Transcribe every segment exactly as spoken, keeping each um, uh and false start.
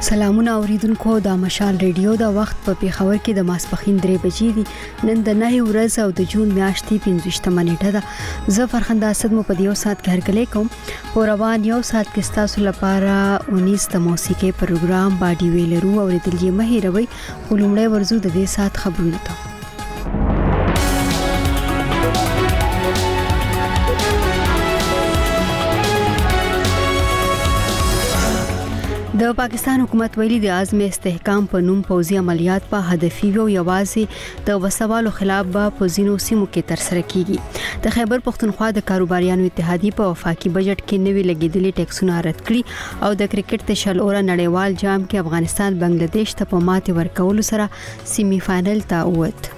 سلامونه اوریدونکو د مشال ریډیو د وخت په پیښور کې د ماسپخین درې بجې دي. نن د نه ورځ او د جون میاشتې پنځه نیټه ده. زه فرخنده اسد مو په دیو سات کې هرکلی کوم. په روان یو سات کې تاسو لپاره انیس د موسیقي پروګرام باډي ویلرو او ریدل یې مهیروي. ولومړی ورزو د دې سات خبرونه ته. د پاکستان حکومت ویلي د عزم استحکام په نوم پوځي عملیات په هدفي او یوازې د وسوالو خلاف به په ځینو سیمو کې ترسره کیږي. د خیبر پختونخوا د کاروباریانو اتحادیه په وفاقي بجټ کې نوې لګیدلې ټیکسونه رد کړي او د کرکټ د شل اوره نړیوال جام کې افغانستان بنگلاديش ته په ماتې ورکولو سره سیمي فائنل ته ووت.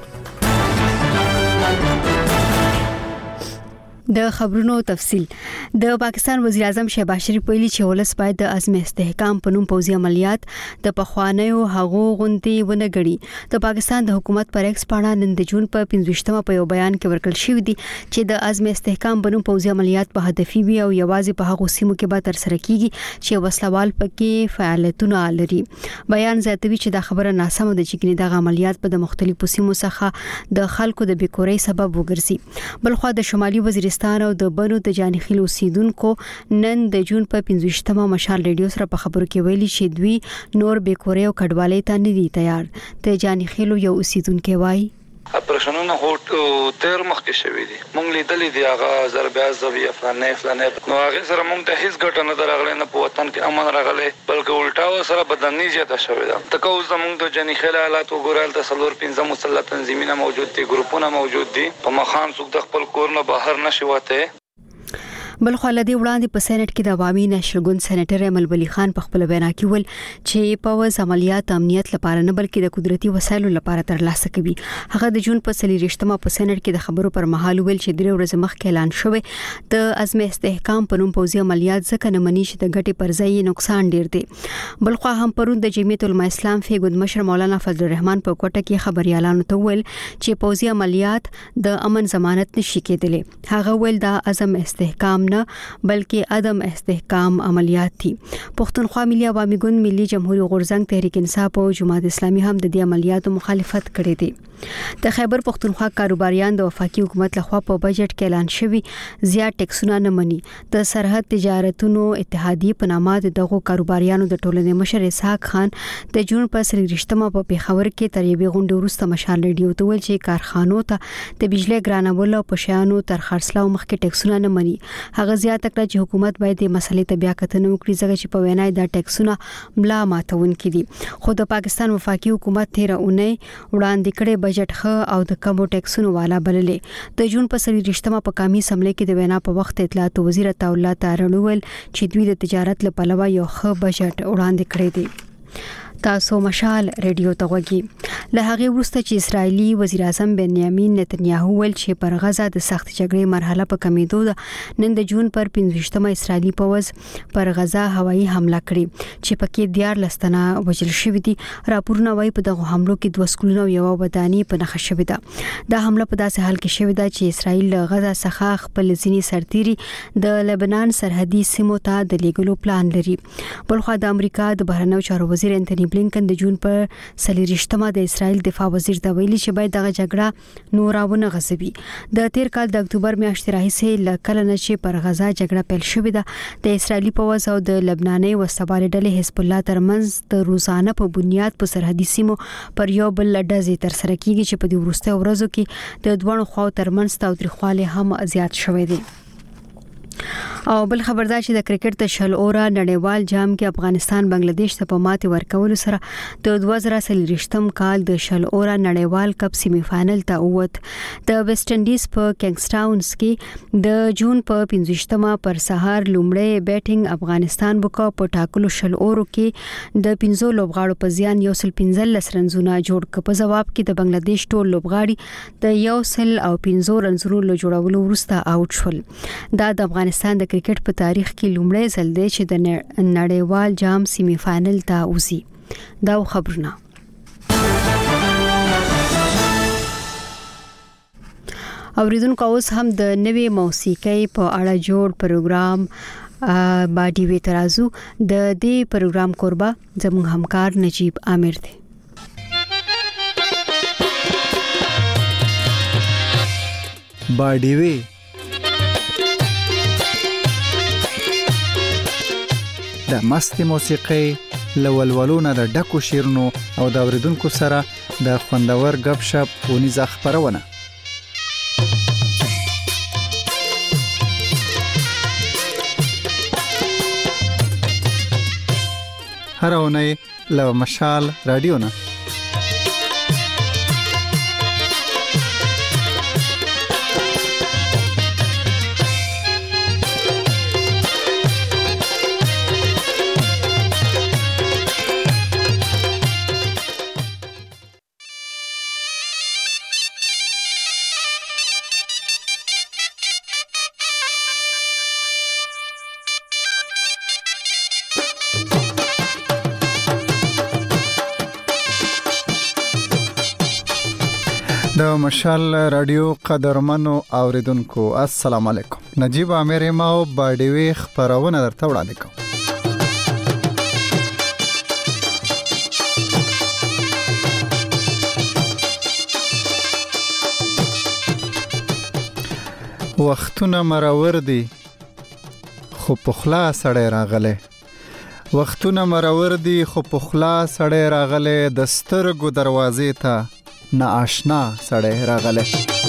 د خبرونو تفصیل. د پاکستان وزیر اعظم شهباز شریف ویلي چې ولس باید د عزم استحکام په نوم پوځي عملیات د پخوانیو هغو غونډې ونه غړي. د پاکستان د حکومت پر ایکس پاڼه نن د جون په پنځه په یو بیان کې ورکړل شوی دی چې د عزم استحکام په نوم پوځي عملیات په هدفي وي او یوازې په هغو سیمو کې به ترسره کیږي چې وسلوال پکې فعالیتونه لري. بیان زیاتوي چې دا خبره ناسمه ده چې دغه عملیات په د مختلفو سیمو څخه د خلکو د بیکورۍ سبب وګرځي. بلخو د شمالي وزیرستان او د بنو د جانخیل اوسیدونکو نن د جون په پنځه مشال ریډیو سره په خبرو کې ویلي چې دوی نور بیکورۍ او کډوالۍ ته نه دي تیار. د جانخیل یو اوسیدونکو وایي اپریشنونه هوټ تیر مخکې شوی دي. مونږ لیدلې دی هغه ضربه زوی افغانې فلانې نو هغه سره مونږ ته هیڅ ګټه نه درغلې نه په وطن کې امن راغلی بلکې الټا سره بدنامي زیاته شوې ده. تکه اوس زمونږ د جنخیل حالات وګورل د سلور پنځه مسلط تنظیمونه موجود دي ګروپونه موجود دي په مخان څوک د خپل کور نه بهر نشي وته. بلخو لدی وړاندې په سېنات کې د عوامي نشرګون سېنیټر امل ولی خان په خپل بیان کې ول چې پوز عملیات امنیت لپاره نه بلکې د قدرتي وسایلو لپاره ترلاسه کوي. هغه د جون په سلیریشتمه په سېنات کې د خبرو پر مهال ویل چې درې ورځې مخکې اعلان شوی د عزم استحکام په نوم پوځي عملیات ځکه نه مني چې د ګټې پر ځای نقصان ډیر دی. بلخو هم پرون د جمعیت العلماء اسلام فیګود مشر مولانا فضل الرحمن په کوټه کې خبريالانو ته ویل چې پوځي عملیات د امن ضمانت نشي کېدلی. هغه ویل د عزم استحکام نه بلکې عدم استحکام عملیات دي. پښتونخوا ملي عوامي ګوند ملي جمهوریت غورزنګ تحریک انصاف او جماعت اسلامي هم د دې عملیاتو مخالفت کړې دي. د خیبر پښتونخوا کاروباریان د وفاقي حکومت لخوا په بجټ کې اعلان شوی زیات ټیکسونه نه مني. د سرحد تجارتونو اتحادیه په نامه دغه کاروباریانو د ټولنې مشر اسحاق خان د جون په سلیریشتمه په پیښور کې تر یوې غونډې وروسته مشال ریډیو ته ویل چې کارخانو ته د بجلی ګرانول او په شیانو تر خرڅلاو مخکې ټیکسونه نه مني. هغه زیات کړه چې حکومت باید د مسلې ته بیا کتنه وکړي ځکه چې په وینا د ټیکسونه ملا ماتون کړي. خو د پاکستان وفاقي حکومت تیر اونۍ وړاندې کړي بجټ خ او د کمو ټیکسونو والا بللې. د جون په سلیریشتمه په قومي اسمبلی کې د وینا په وخت اطلاعات وزیر عطا الله تارړول چې دوی د تجارت لپاره یو ښه بجټ وړاندې کړی دی. تاسو مشال ریډیو ته وګورئ. له هغه وروسته چې اسرایلی وزیر اعظم بنیامین نتنیاهو ول چې پر غزا د سخت جګړې مرحله په کمیدو ده نن د جون پر پنځه اسرایلی پوز پر غزا هوایي حمله کړې چې پکې دیار لستنه وژل شوې دي. راپورونه وايي په دغه حملو کې دوه سکولونه او یو وداني په نښه شوې ده. دا حمله په داسې حال کې شوې ده چې اسرایل له غزا څخه خپل ځینی سرتيري د لبنان سرحدي سیمو ته د لیګلو پلان لري. بلخو د امریکا د بهرنیو چارو وزیر انټونی بلینکن د جون پر سلیریشتمه د اسرائیل دفاع وزیر ته ویلي چې باید دغه جګړه نوراونه غځوي. د تیر کال د اکتوبر میاشتې راهیسې لکه نه چې پر غزا جګړه پیل شوې ده د اسرائیلي پوځ او د لبناني وسوالې ډلې حزب الله ترمنځ د روزانه په بنیاد په سرحدي سیمو پر یو بل ډزې تر سره کیږي چې په دې وروستیو ورځو کې د دوه خواو ترمنځ تاوتریخوالی هم زیات شوی دی. او بل خبردار چې د کرکټ د شل اوره نړیوال جام کې افغانستان بنگلاديش ته په ماتې ورکولو سره د دوه زره سلیریشتم کال د شل اوره نړیوال کپ سیمي فائنل ته ووت. د ویسټ انډیز په کینګسټاونز کې د جون په پنځه پر سهار لومړی بیټینګ افغانستان وکړ. په ټاکلو شل اورو کې د پنځو لوبغاړو په زیان یو سل پنځلس رنزونه جوړ کړ. په جواب کې د بنگلاديش ټول لوبغاړي د یو سل او پنځو رنزونو له جوړولو وروسته آوټ شول. دا د افغانستان د کرکټ په تاریخ کې لومړی ځل دی چې د نړیوال جام سیمي فائنل ته وځي. دا خبرونه اوریدونکو اوس هم د نوې موسیقۍ په اړه جوړ پروګرام باډي وی ترازو د دې پروګرام قربا زموږ همکار نجیب عامر دی. باډي وی د مستي موسیقي لولولونه د ډکو شیرونو او د اوریدونکو سره د خوندور غب شپ ونیزه خبرونه. هر اونۍ له مشال رادیو نه د مشال رادیو قدرمنو اوریدونکو السلام علیکم. نجیب عامر ما او باډي وی خبرونه درته وړاندې کوم. وختونه مرور دي خو پخلا سړی راغله وختونه مرور دي خو پخلا سړی راغله د سترګو دروازې ته نا آشنا سړی راغله.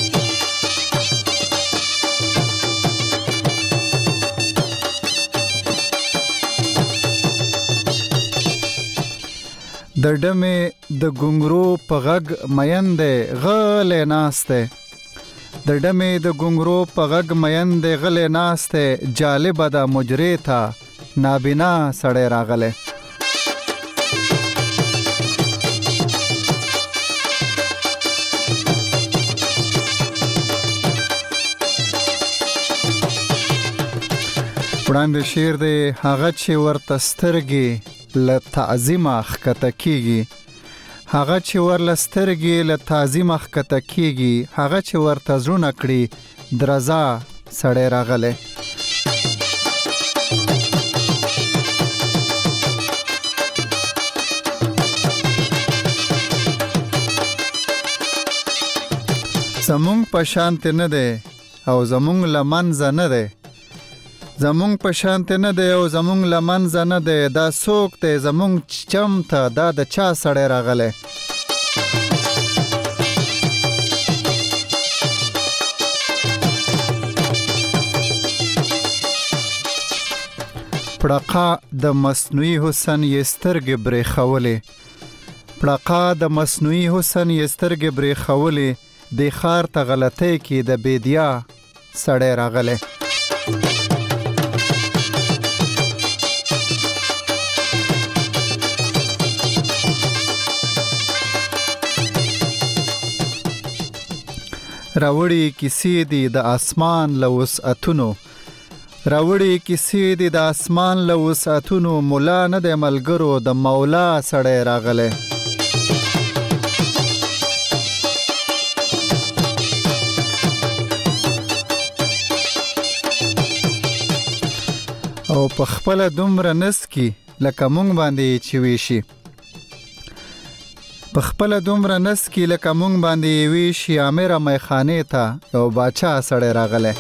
د ډمې د ګونګرو په غږ میندې غلې ناسته د ډمې د ګونګرو په غږ میندې غلې ناسته جالب ده مجری ته نابینا سړی راغله. وړاندې شعر دی هغه چې ورته سترګې له تعظیمه ښکته کېږي هغه چې ورله سترګې له تعظیمه ښکته کېږي هغه چې ورته زړونه کړي درزا سړی راغلی. زمونږ په شانت نه دی او زمونږ له منځه نه دی زمونږ په شانت نه دی او زمونږ له منځه نه دی دا څوک دی زمونږ چم ته دا د چا سړی راغلی. پړقا د مصنوعي حسن یې سترګې برېښولې پړقا د مصنوعي حسن یې سترګې برېښولې د ښار ته غلطۍ کې د بیدیا سړی راغلی. راوړي کیسې دي د اسمان له وسعتونو راوړي کیسې دي د اسمان له وسعتونو مولا نه دی ملګرو د مولا سړی راغلی. او په خپله دومره نسکي لکه مونږ باندې چې ویشي په خپله دومره نسکي لکه مونږ باندې ویشي امره میخانې ته یو باچا سړی راغلی.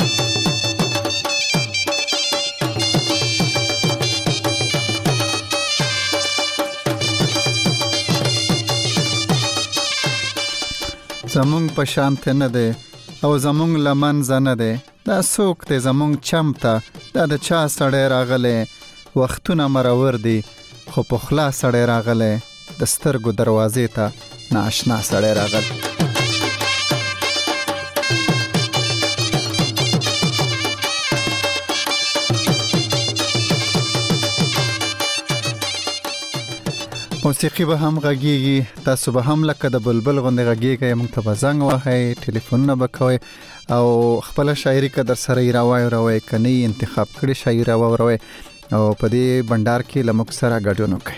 زمونږ په شانت نه دی او زمونږ له منځه نه دی دا څوک دی زمونږ چم ته دا د چا سړی راغلی. وختونه مرور دي خو پخلا سړی راغلی د سترګو دروازې ته ناشنا سړی راغلی. موسیقي به هم غږیږي تاسو به هم لکه د بلبل غوندې غږیږئ موږ ته به زنګ وهئ ټلیفونونه به کوئ او خپله شاعري که در سره یې راواوروئ که نه یې انتخاب کړي شاعري راواوروئ او په دې بنډار کې له موږ سره ګډون وکړئ.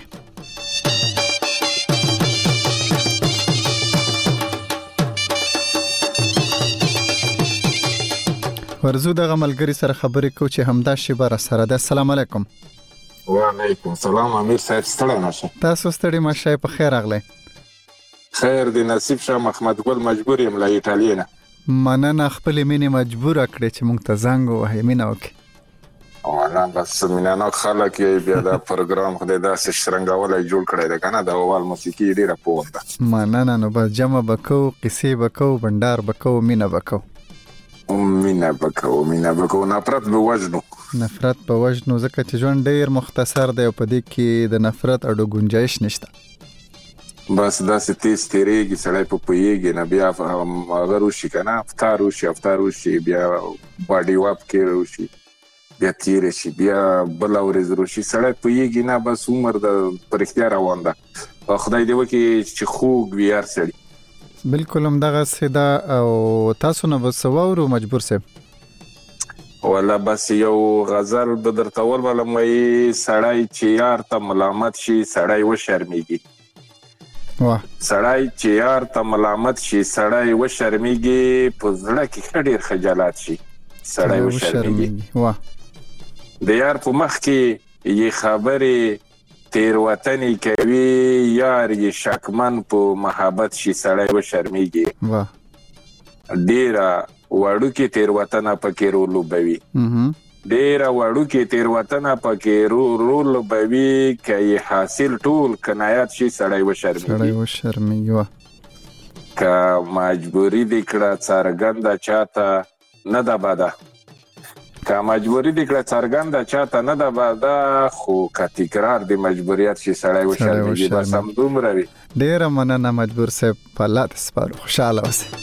ورزو دغه ملګری سره خبرې کو چې همدا شی بر سره ده. السلام علیکم. وعلیکم السلام امیر صاحب، ستړی نشه. تاسو ستړي مشه په خیر راغلی. خیر دی، نصیب شه. محمد ګل مجبور یم له ایټالیا نه. مننه، خپل مینې مجبور کړې چې مونږ ته زنګ ووهې. مینه وکړې. والا بس مینانه خلک یې بیا دا پروګرام خدای داسې شرنګولی جوړ کړی دی که نه، د اول موسیقي ډېره پوه ده. مننه. نو بس جمع به کوو، قصې به کوو، بنډار به کوو، مینه به کوو. مینه به کوو، مینه به کوو، نفرت به وژنو. نفرت به وژنو ځکه چې ژوند ډېر مختصر دی او په دې کې د نفرت اډو گنجایش نشته. بس داسې تیز تیریږي، سړی په پوهېږي نه، بیا هغه روشي که نه، افطار وشي افطار وشي بیا باډي واپ کې روشي، بیا تیره شي، بیا بله ورځ روشي، سړی پوهېږي نه، بس عمر د په رښتیا روان ده. خدای دې وکړي چې خوږ وي هر سړي. بالکل همدغسې ده. او تاسو نه به څه واورو مجبور صاحب؟ والا بس یو غزل به درته ولولم، وایي سړی چې یار ته ملامت شي سړی وشرمېږي. واه. سړی چې یار ته ملامت شي سړی وشرمېږي، په زړه کې ښه ډېر خجالات شي سړی وشرمېږي. واه. د یار په مخ کې یې خبرې تیروتنې کوي، یار یې شکمن په محبت شي سړی وشرمېږي. واه. ډېره وړوکې تیروتنه پکې رولوبوي، ډېره وړوکې تیروتنه پکې رولوبوي، که یې حاصل ټول کنایات شي سړی وشرمېږي. سړی وشرمېږي. واه. که مجبوري دې کړه څرګنده چاته نه ده بده، که مجبوري دې کړه څرګنده چاته نه ده بده، خو که تکرار د مجبوریت شي سړی وشرمېږي. بس همدومره وي. ډېره مننه مجبور صاحب، په الله ته سپارو، خوشحاله اوسئ.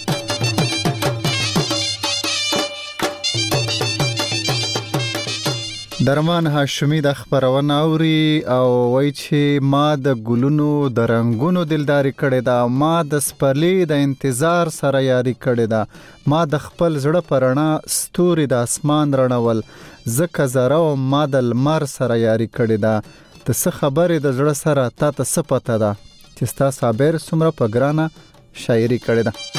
درمان هاشمی د خبرونه اوري او وایي چې ما د ګلونو د رنگونو دلداري کړې ده، ما د سپرلي د انتظار سره یاري کړې ده، ما د خپل زړه پرنا ستوري د اسمان رڼول، زکه زره او ما د لمر سره یاري کړې ده. د څه خبرې د زړه سره تا ته څه پته ده چې ستا صابر څومره په ګرانه شاعري کړې ده.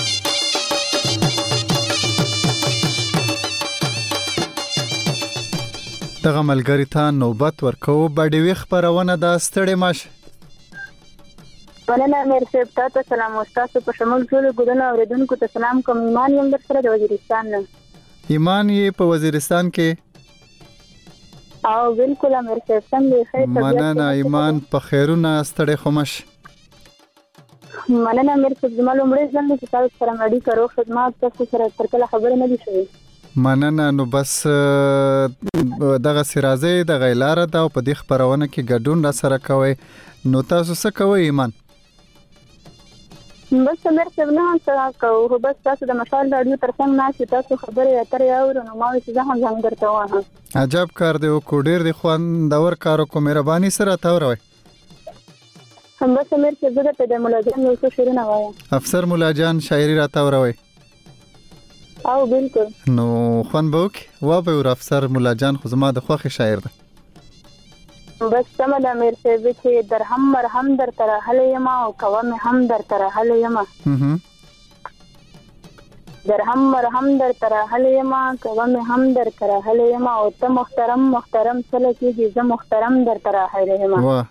دغه ملګری ته نوبت ورکو. باډي وی خبرونه د ستړي ماشه. مننه امیر صاحب، تاسو سلام او تاسو په شمول ټول ګورنه اوریدونکو ته سلام کوم. ایمان یم در سره د وزیرستان نه. ایمان یې په وزیرستان کې؟ او بالکل امیر صاحب څنګه خیر؟ مننه ایمان، په خیرونه ستړي خومش. مننه امیر صاحب، زما لومړی ځل چې تاسو سره مړی کړو خدمات، تاسو سره تر کله خبره نه دي شوې. مننه. نو بس دغه سرازه د غیلاره دا په دې خبرونه کې ګډون را سره کوي. نو تاسو څه کوئ ایمان؟ بس امیر صاحب نه څه کوو، بس تاسو د مشال رادیو ترڅنګ ناست تاسو خبرې اترې اورو، نو ما چې زه هم ځان درته وایم. عجب کار دی، کو ډیر دی خوندور کارو کو، مهرباني سره تاوروي. هم بس امیر صاحب د مولا جان یو څه شعرونه وایم. افسر مولا جان شاعري را تاوروي. او بالکل. نو خوان بوک و به ور افسر مولا جان خو زما د خوخي شاعر ده. بس سم د امیر صاحب چې در هم مرهم در تر هله یما او کوم هم در تر هله یما. هم در هم مرهم در تر هله یما کوم هم در تر هله یما، او ته محترم محترم سره چې زه محترم در تر هله یما. واه.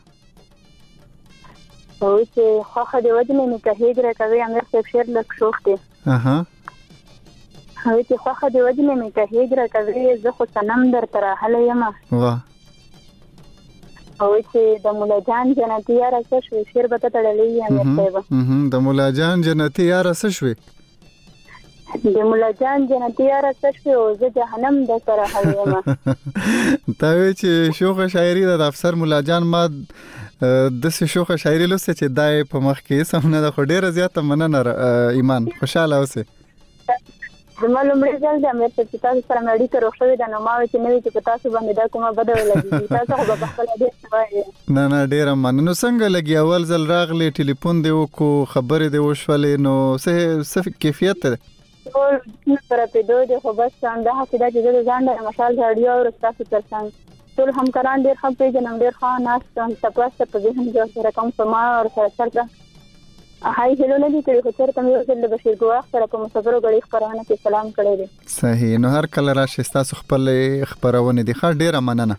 او چې خوخه دی ودنه نه کهیګره کوي امیر صاحب شعر لک شوخ دی. اها. او چې خوخه دی ودنه نه کهیګره کوي زه خو سنم در تر هله یما. واه. او چې د مولا جان جنتی یاره څه شوي شعر به ته تړلی امیر صاحب. د مولا جان جنتی یاره څه شوي؟ د مولا جان جنتی یاره څه شوي او زه جهنم در سره هله یما. تا وی چې شوخه شاعري د افسر مولا جان ما د څه شوخه شاعري لسته چې دای په مخ کې سم نه د خډيره زیاته مننه ایمان، خوشاله اوسه. زما لومړی ځل د امیر صاحب تاسو سره مړی ته روښ شوی د نو ما چې نوې چې تاسو باندې دا کومه بده ولګي تاسو خو په خپل دې سوای. نه نه ډیره مننه. څنګه لګي اول ځل راغلی ټلیفون دی وکړو خبرې دی وشولې، نو څه څه کیفیت ده؟ ټول سره په دوه د خو بس څنګه حقیقت چې د ځان د مشال رادیو او تاسو ترڅنګ ټول همکاران ډیر ښه پیژنم، ډیر ښه ناس تاسو په دې هم جو سره کوم سما او سره سره هاي هلو نه دي کړی خو چېرته مې یو ځل د بشیر ګواښ سره په مسافرو غړي خبرونه کې سلام کړی دی. صحیح. نو هر کله راشي تاسو خپل خبرونه دي ښه ډیره مننه.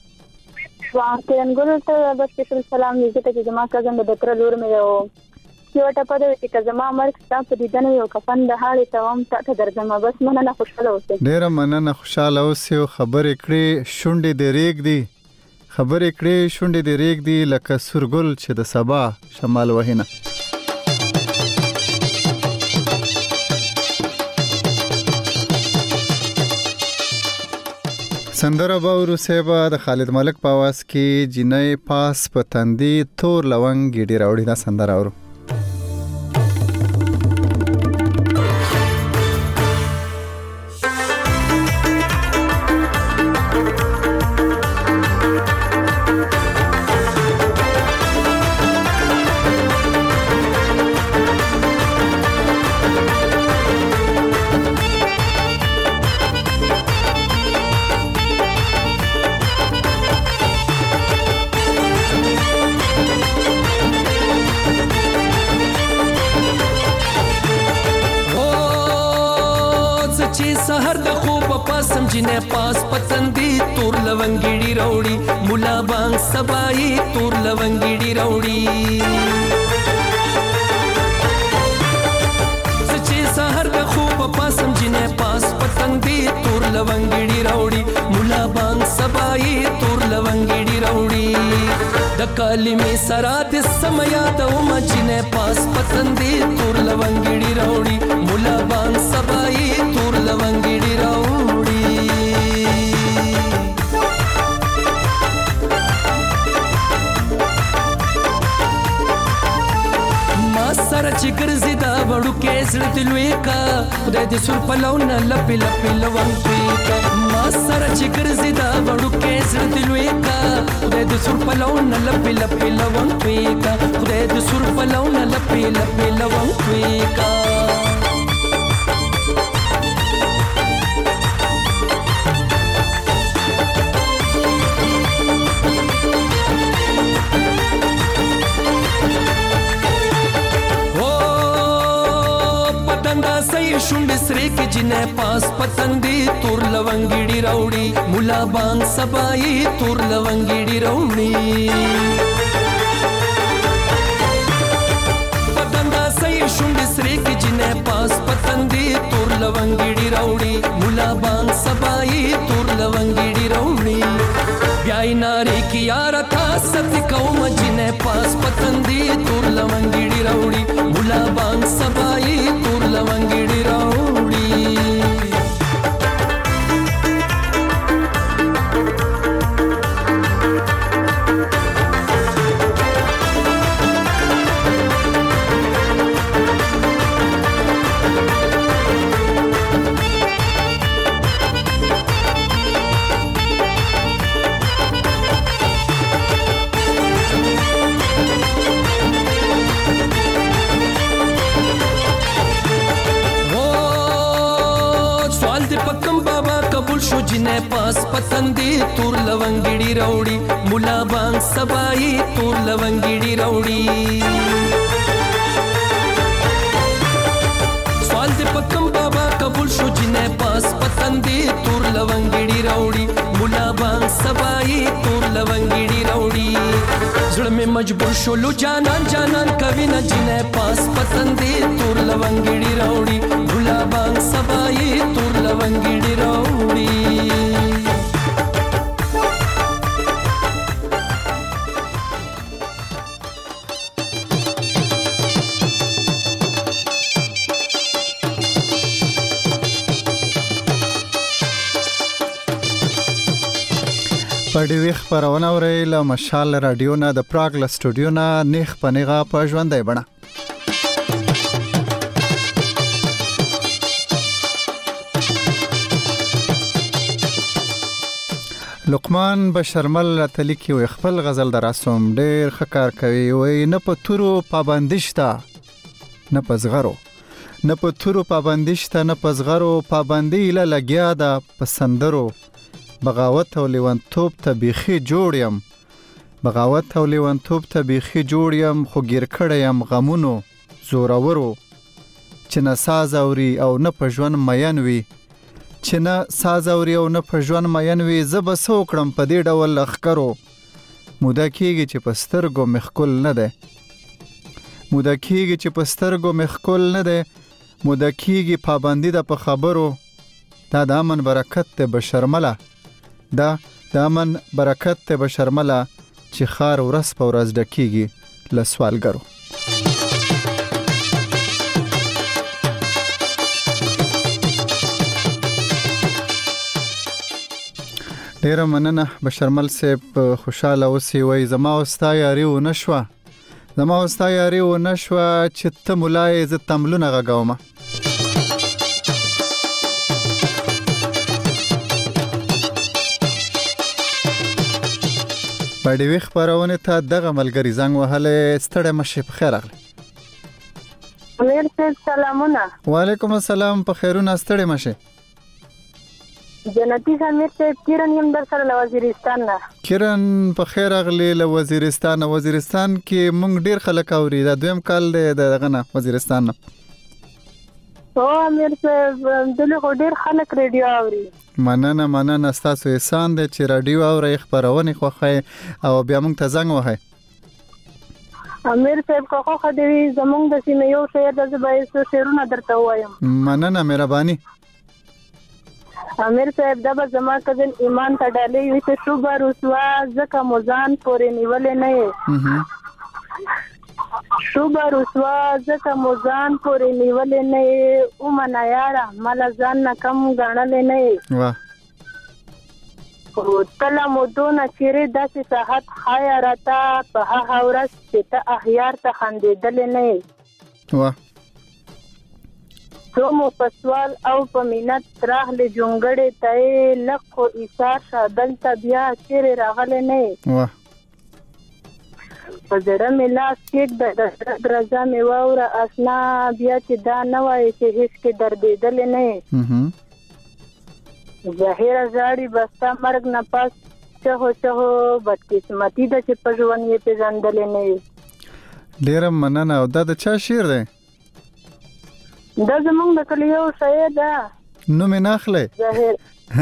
وانګل ته د سپیشل سلام دې ته چې زما کزن د ډاکټر لور مې یو یو ټاپه د چې زما مرګ تاسو دې نه یو کفن د حالې تمام ته درځم بس مننه خوشاله اوسئ. ډیره مننه خوشاله اوسئ. خبرې کړې شونډې دې ریګ دي خبرې کړې شونډې دې ریګ دي لکه سورګل چې د سبا شمال وهینه. سندره باورو سیبا د خالد ملک په आवाज کې جنې پاس پتندي تور لونګ ګډي راوړي دا سندره اورو. جنې پاس پتندي تور لونګړي راوړي مولا بانګ سبای تور لونګړي راوړي سچې سحر د خوب پاسم جنې پاس پتندي تور لونګړي راوړي مولا بانګ سبای تور لونګړي راوړي د کلمې سره د سمیا د وم جنې پاس پتندي تور لونګړي راوړي مولا بانګ سبای تور لونګړي راوړي. سره چې ګرځي دا وړو کې زړه دلوي کا خدای دې سر پلو نه لپی لپی لوان کوي کا ما سره چې ګرځي دا وړو کې زړه دلوي کا خدای دې سر پلو نه لپی لپی لوان کوي کا خدای دې سر پلو نه لپی لپی لوان کوي کا. شونډې سرې کې جنې پاس پتندي تور لونګړي راوړي مولا بانګ سبای تور لونګړي راوړي پتندا سې شونډې سرې کې جنې پاس پتندي تور لونګړي راوړي مولا بانګ سبای تور لونګړي راوړي بیاي ناري کې یار تا ست کوم جنې پاس پتندي تور لونګړي راوړي مولا بانګ سبای تور لونګړي راوړي. جنې پاس پتندي تور لونګړي راوړي مولا بانګ سبای تور لونګړي راوړي سوال دې پکم بابا قبول شو جنې پاس پتندي تور لونګړي راوړي مولا بانګ سبای تور لونګړي راوړي زړه مې مجبور شو لو جانان جانان کوي نه جنې پاس پتندي تور لونګړي راوړي مولا بانګ سبای تور لونګړي راوړي. پډوي خبرونه ورېله مشال رادیو نه د پراګ ل سټوډیو نه نیخ پنیغه په ژوندۍ بڼه. لقمان بشرمل تلی کې وي خپل غزل دراسوم ډېر خکار کوي وي نه په تورو پابندشتا نه پزغرو نه په تورو پابندشتا نه پزغرو پابندي له لګیا ده پسندرو بغاوت او لیوانتوب ته بیخي جوړ یم بغاوت او لیوانتوب ته بیخي جوړ یم خو ګیر کړی یم غمونو زورورو چې نه ساز اوري او نه په ژوند مین وي چې نه ساز اوري او نه په ژوند مین وي زه به څه وکړم په دې ډول لښکرو موده کېږي چې په سترګو مې ښکل نه دی موده کېږي چې په سترګو مې ښکل نه دی موده کېږي پابندي ده په خبرو دا د امن برکت دی بشرمله دا د امن برکت دی بشرمله چې خار ورځ په ورځ ډکېږي له سوالګرو ډیره مننه بشرمل صاحب خوشاله اوسئ وای زما او ستا یاري و نشوه زما او ستا یاري و نشوه چې ته ملای زه تملونه غږوم باندې وی خبرونه ته دغه ملګری زنګ وهله ستړی مشه په خیر اغلی امیر صاحب سلامونه وعلیکم السلام په خیرونه ستړی مشه جنتی امیر صاحب کیرن یم در سره له وزیرستان نه کیرن په خیر اغلی له وزیرستان وزیرستان کې مونږ ډیر خلک اوري دا دویم کال دی دغه نه وزیرستان نه او امیر صاحب دلته ډیر خلک ریډیو اوري مننه مننه تاسو احسان دی چې رادیو اوري خبرونه خوخه او بیا مونږ ته زنګ وهه امیر صاحب کوخه خدوی زمونږ د سیمه یو شهر د زبایسو شهرونه درته وایم مننه مهرباني امیر صاحب دا به زما کزن ایمان ته ډالې وي چې شوبه رسوا ځکه مزان پورې نیولې نه یې شوبه رسوا ځکه مزان پورې نیولې نه یې او منا یاره مل ځان نه کم غاڼلې نه یې واه او تلا مودونه چیرې داسې صحت خایا راته په هغه ورځ چې ته احیار ته خندېدلې نه یې واه تو مو پسوال او په مینت راغله جونګړې ته لکه ایثار شادل ته بیا چیرې راغله نه واه په زړه مې لاس کې د درځه مې واوره اسنا بیا چې دا نه وای چې هیڅ کې دردېدل نه ظاهر زاړي بستا مرګ نه پاس چهو چهو بدقسمتي د چې په ژوند یې پیژندل نه ډیر مننه او دا د چا شعر دی دا زمونږ د کلیو شاعر ده نو مې ناخله ظاهر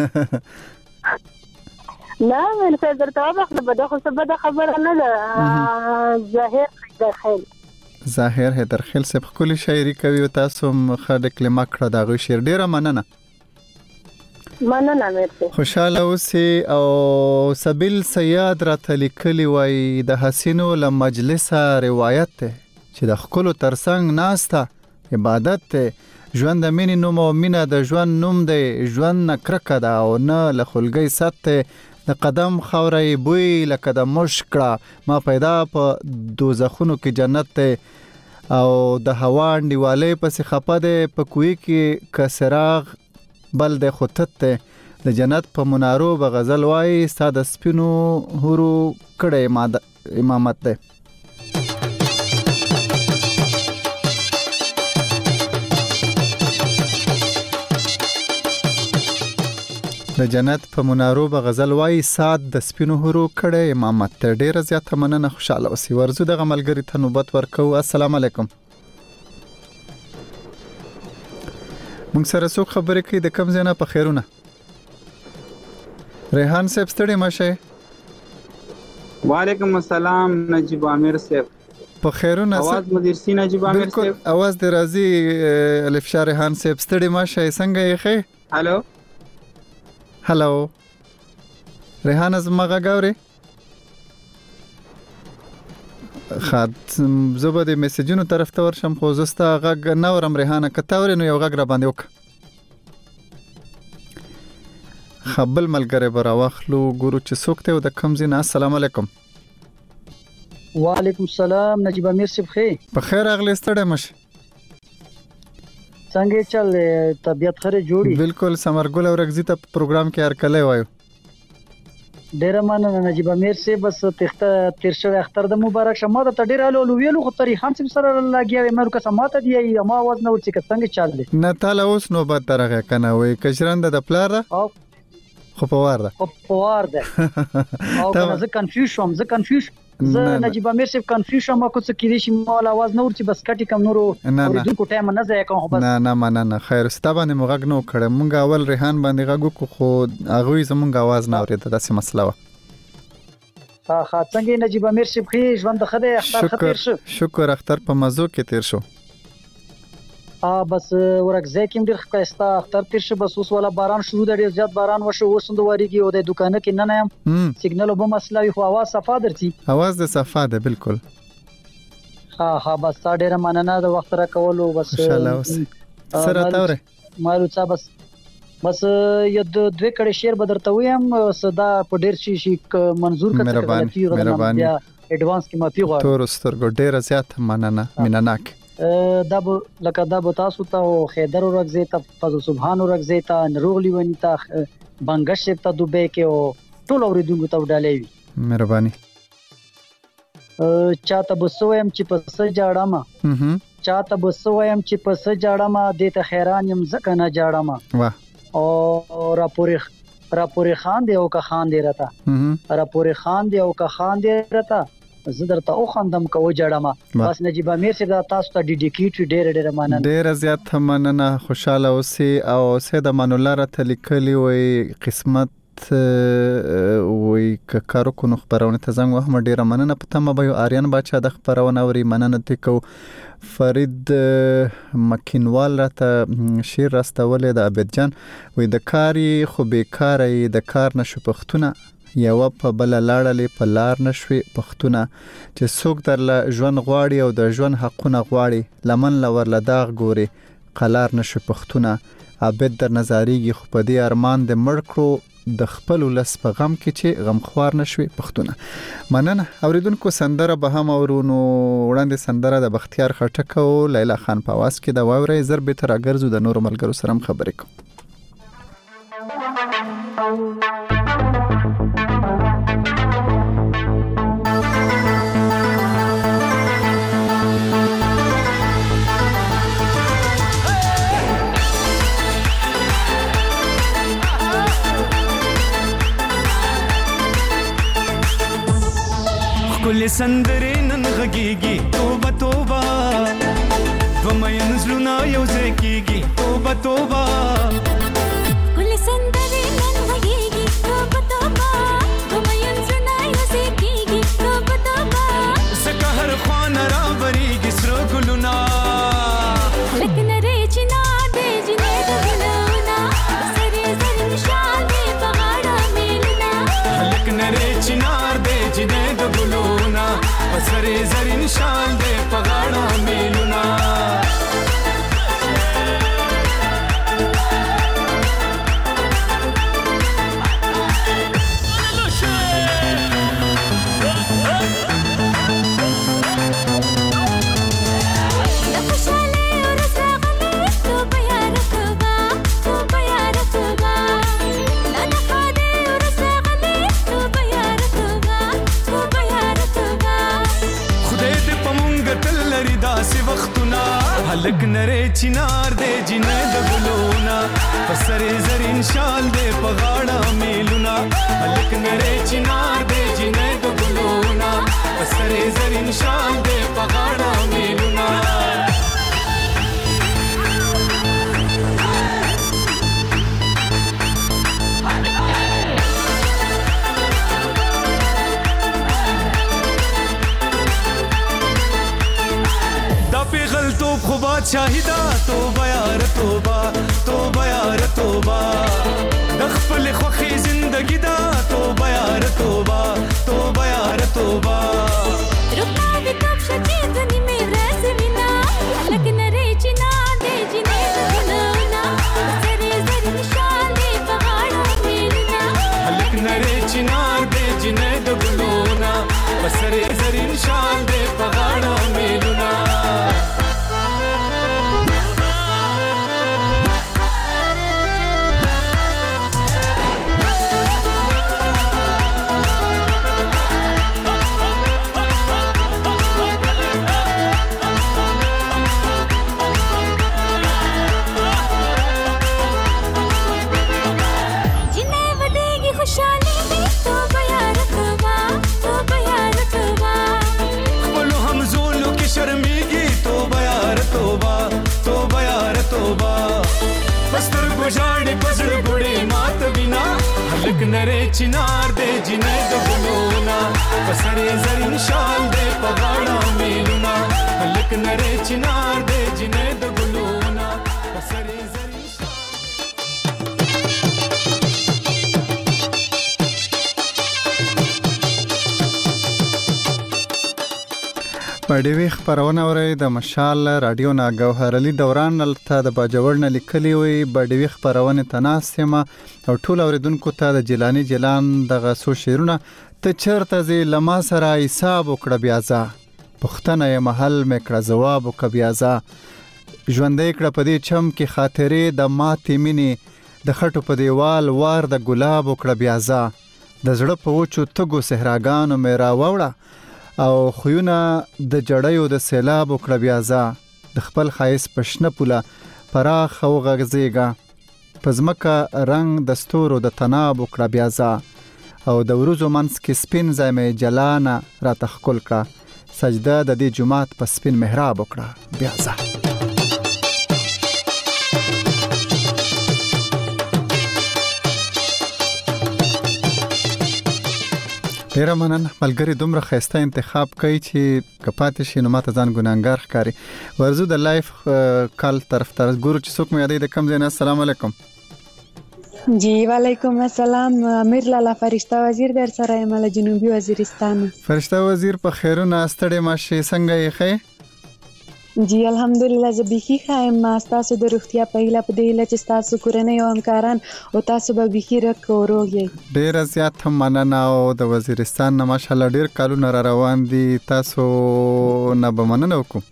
نه مې څه درته واخله به دا خو څه بده خبره نه ده ظاهر حیدرخیل ظاهر حیدرخیل صاحب کلی شاعري کوي او تاسو مخه د کلمه کړه دا غو شعر ډیره مننه مننه مې خوشاله اوسئ او سبیل سیاد راته لیکلی وای د حسینو له مجلسه روایت ته چې د خپل ترڅنګ ناسته عبادت ته ژوند د مینې نوم او مینه د ژوند نوم دی ژوند نه کرکه ده او نه له خلګۍ سات د قدم خورې بوی لکه د مشکړه ما پیدا په دوزخونو کې جنت ته او د هوا انډیواله پس خپه ده په کوی کې کسراغ بل د خطت ته د جنت په منارو به غزل وای ساده سپینو هورو کړه امامت ده د جنت په منارو به غزل وای سات د سپینو هورو کړه امامت ته ډیره زیاته مننه خوشاله اوسئ ورزو د غملګری ته نوبت ورکو السلام علیکم مونږ سره څو خبرې کوي د کم ځای په خیرونه ریحان صاحب ستړي مشه وعلیکم السلام نجیب امیر صاحب په خیرونه आवाज مدیر سی نجیب امیر صاحب आवाज د راضی الف شاه ریحان صاحب ستړي مشه څنګه یې خې هالو هالو ریحان از ما غاوري خاط زبر د میسجونو طرف ته ورشم خو زستا غږ نورم ریحانه کتاوري نو یو غږ را باندې وک خپل ملګری برا واخلو ګورو چې سوکته د کم زین السلام علیکم وعلیکم السلام نجیب امیر صاحب خیر په خیر اغلی ستړی مش څنګه چل طبيعت خره جوړي بالکل سمرګل او رغزي ته پروګرام کې هر کله وایو ډیر مننه نجیب امیر صاحب بس تخته تیر شوی اختر د مبارک شمه د ډیر الو ویلو خو تاریخ هم سره لاګي مې ورکه سماته دی ما आवाज نه ورچې څنګه چل دي نه تعالی اوس نو بد درغه کنه وای کشرند د پلار او خو پوار ده خو پوار ده او کنه زه کنفیوز شوم زه کنفیوز زه نجیب امیر صاحب کنفیوز شوم کو څه کېدې شي مال आवाज نور چې بس کټی کم نورو اوریدونکو ټایم نه ځای کوم بس نه نه مننه خیر ستا باندې موږ نو کړه مونږ اول ریحان باندې غږ کو خو هغه زمونږ आवाज نه اورید داسې مسله و ها ها څنګه نجیب امیر صاحب خې ژوند خدای اختر خطر شو شکر اختر په مزو کې تیر شو ا بس ورګځه کې ډیر ښکایسته اختر تیر شو بس اوس ولا باران شروع دی ډیر زیات باران وشو وسند وریږي او د دکانه کې نه نیم سیګنال وب مسله خو आवाज صفا درتي आवाज د صفا ده بالکل ها ها بس تا ډیر مننه د وخت را کولو بس ان شاء الله اوس سره تاوره مالو څه بس بس یو دوه کړي شعر بدرته ویم صدا په ډیر شي شي منظور کړه مهرباني مهرباني اډوانس کې مافي غواړم تور سترګو ډیر زیات مننه مینناک دا به لکه دا به تاسو ته او خیدر ورغزي ته فضل سبحان ورغزي ته نروغلی ونی ته بنگش ته دوبه کې او ټول اوریدونکو ته وډالې وي مهرباني چاته بسویم چې پس جاړم هم چاته بسویم چې پس جاړم د ته حیران يم زکه نه جاړم واه او را پورې را پورې خان دی او که خان دی رتا هم را پورې خان دی او که خان دی رتا زه درته او خندم کو جړم بس نجیب امیر صاحب تاسو ته ډیډیکیټ ډېر ډېر مننه ډېر زیات مننه خوشاله اوسئ او سید امان الله را تلیکلی وي قسمت وي کارو کو نو خبرونه ته زنګ وهم ډېر مننه پته مې آریان بچا د خبرونه وري مننه تکو فرید مکینوال را ته شیر راستولې د عبد جان وي د کاری خو بیکاري د کار نشو پختونه یو په بل لاړلې په لار نشوي پختونه چې څوک درله ژوند غواړي او د ژوند حقونه غواړي لمن لور لداغ ګوري قلار نشو پختونه عبد در نظریږي خو په دې ارمان د مړکړو د خپل ولس په غم کې چې غم خوار نشوي پختونه مننه اوریدونکو سندره به هم اورونو وړاندې سندره د بختیار خټک او لیلا خان په आवाज کې د واورې زر به تر اگرزو د نور ملګرو سره خبرې کوم کل سندره نن غږیږي توبه توبه ومین زلونا یو ځکیږي توبه توبه کل سندره نن غږیږي توبه توبه ومین زلونا یو ځکیږي توبه توبه سکه هر خوان را بریږي سر ګلونا لکه نری چنا دې جنې د ګلونا سره زر نشان دې پغاړه میلنا لکه نری چنا دې جنې د ګلونا سره زر نشان دې پغاړه میلنا هلک نری چنار دې جنې د ګلونا پسرې زرین شال دې پغاړه میلونا هلک نری چنار دې جنې د ګلونا پسرې زرین شال دې پغاړه میلونا توب خو بادشاہی دا توبه یار توبه توبه یار توبه د خپل خوخي زندگی دا توبه یار توبه توبه یار توبه رکا دې کب شچې ځنی مې رسمینا لکه نری چنا دې جنې د ګلونا سره زر نشان دې پغاړه میلنا لکه نری چنا دې جنې د ګلونا سره زر نشان دې پغاړه میلنا وژاړې پزړه ګوړې مات وینا هلک نری چنار دې جنې د ګلونا پسړې زرین شال دې په غاړه میلونا هلک نری چنار دې جنې د ګلونا پسړې زرین شال پډوي خبرونه اوري د مشال رادیو نا گوهر علي دوران ته د باجوړ نه لیکلي وي بډوي خبرونه تناسمه او ټول اوریدونکو ته د جیلانی جیلان دغه سو شیرونه ته چرته زی لما سره حساب وکړه بیازا پښتنه محل مکړه جواب وکړه بیازا ژوندې کړه په دې چم کې خاطرې د ماتې مینې د خټو په دیوال وار د ګلاب وکړه بیازا د زړه په وچو تګو صحراګانو مې راوړه او خوونه د جړیو د سیلاب وکړه بیازا د خپل خایس پښنه پوله پراخ او غزيګه پزمکه رنگ د ستورو د تناب وکړه بیازا او د ورځو منس کې سپین زمې جلانه را تخکل کړه سجده د دې جمعات په سپین محراب وکړه بیازا ډیر مننه ملګری دومره خسته انتخاب کوي چې کپات شي نو ماته ځان ګناګار ښکاری ورزو د لایف کال طرف تر ګورو چې څوک مې یادې د کم زینه السلام علیکم جی وعلیکم السلام امیر لالا فرشتہ وزیر در سره مل جنوبي وزیرستان فرشتہ وزیر په خیرونه استړې ماشه څنګه یې خې جی الحمدلله زبیخي خایم تاسو د روغتیا په هیله په دې چې تاسو کورنۍ او همکاران او تاسو به بخیر راکوروږئ ډیر زیات مننه او د وزیرستان نه ماشاءالله ډیر کالونه را روان دي تاسو نه به مننه وکم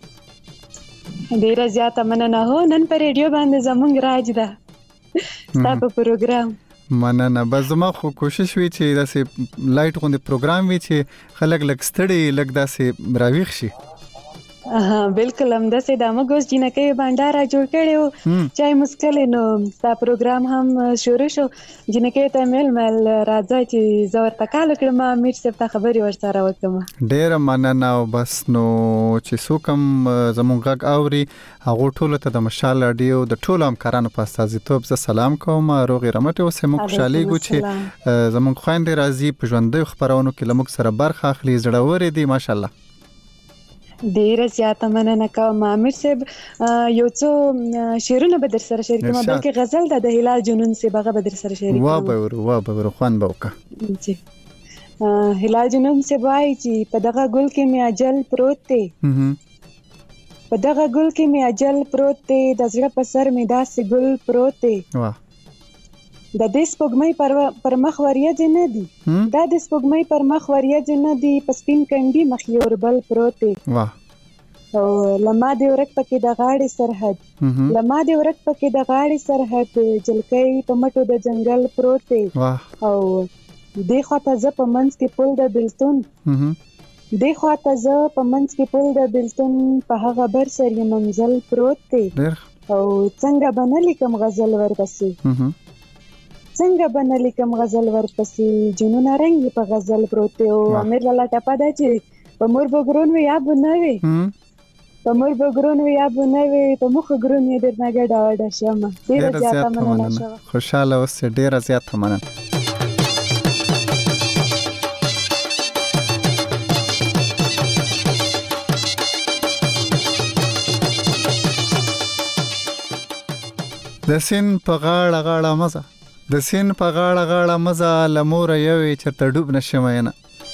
ډیر زیات مننه هو نن په ریډیو باندې زمونږ راج ده تاسو پروګرام مننه بس زما خو کوشش وی چې داسې لایټ غوندې پروګرام وی چې خلک لګ ستړي لګ داسې راويخ شي ها بالکل هم د سیدا مګوس جنکې بانډارا جوړ کړو چای مسکل نو دا پروګرام هم شروع شو جنکې ته مل مل راځي چې زور تکاله کړم امیر صاحب ته خبري ورسره وکم ډیر مننه او بس نو چې څوکم زمونږ غږ اوري هغه ټول ته د مشال رادیو د ټولو همکارانو په استازیتوب زه سلام کوم روغي رمټه اوسه مو خوشالي ګو چې زمونږ خويندې راځي په ژوندۍ خبرونو کې لمک سره برخه اخلي زړورې دي ماشالله ډیر زیاته مننه کوم امیر صاحب یو څو شعرونه به در سره شریک کوم بلکې غزل د هلال جنون سے بغه به در سره شریک کوم وا به وا به خوان بوکا جی هلال جنون سے وای چې په دغه ګل کې می اجل پروت دی په دغه ګل کې می اجل پروت دی د زړه په سر می داسې ګل پروت دی وا د دې سپوږمۍ پر مخ وریځ نه دي دا د سپوږمۍ پر مخ وریځ نه دي پسپین کندي مخ یور بل پروت دی واه او لما دی ورک پکې د غاړې سرحد لما دی ورک پکې د غاړې سرحد جلکې په مټو د جنگل پروت دی او دې خواته ز په منځ کې پل د بلتون دې خواته ز په منځ کې پل د بلتون په هغه بر سر منزل پروت دی او څنګه بنلې کوم غزل ورپسې څنګه بنلې کوم غزل ورپسې جنون رنگ په غزل پروت دی او امیر لالا ټپا دا چې په مور بګرون وی یا بنوي په مور بګرون وی یا بنوي په مخ ګرون یې درنه ګډا وډه شمه ډیر زیات مننه خوشاله اوسه ډیر زیات مننه د سین په غاړه غاړه مزه د سین په غاړه غاړه مزه لمور یوي چرته ډوب نشم نه